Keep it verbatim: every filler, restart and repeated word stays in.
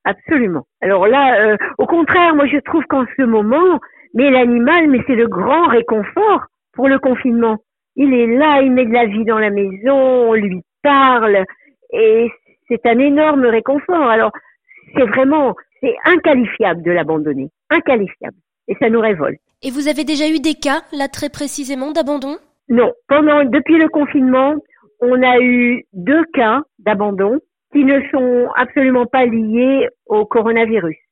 absolument. Alors là, euh, au contraire, moi je trouve qu'en ce moment, mais l'animal, mais c'est le grand réconfort pour le confinement. Il est là, il met de la vie dans la maison, on lui parle, et c'est un énorme réconfort. Alors, c'est vraiment, c'est inqualifiable de l'abandonner, inqualifiable, et ça nous révolte. Et vous avez déjà eu des cas, là très précisément, d'abandon ? Non, pendant, depuis le confinement, on a eu deux cas d'abandon qui ne sont absolument pas liés au coronavirus.